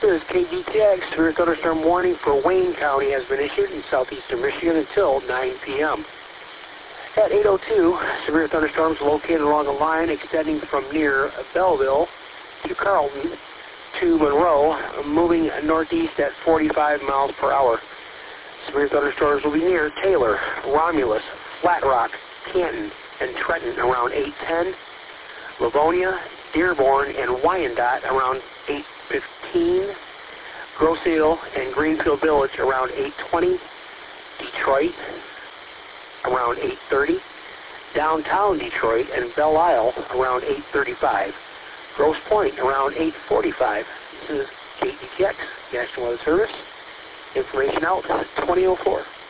This is KDTX. Severe thunderstorm warning for Wayne County has been issued in southeastern Michigan until 9 p.m. At 8:02, severe thunderstorms located along a line extending from near Belleville to Carlton to Monroe, moving northeast at 45 miles per hour. Severe thunderstorms will be near Taylor, Romulus, Flat Rock, Canton, and Trenton around 8:10, Livonia, Dearborn, and Wyandotte around 8:15, Grosse-Ile and Greenfield Village around 8:20, Detroit around 8:30, downtown Detroit and Belle Isle around 8:35, Grosse Pointe around 8:45. This is KDTX, National Weather Service. Information out 2004.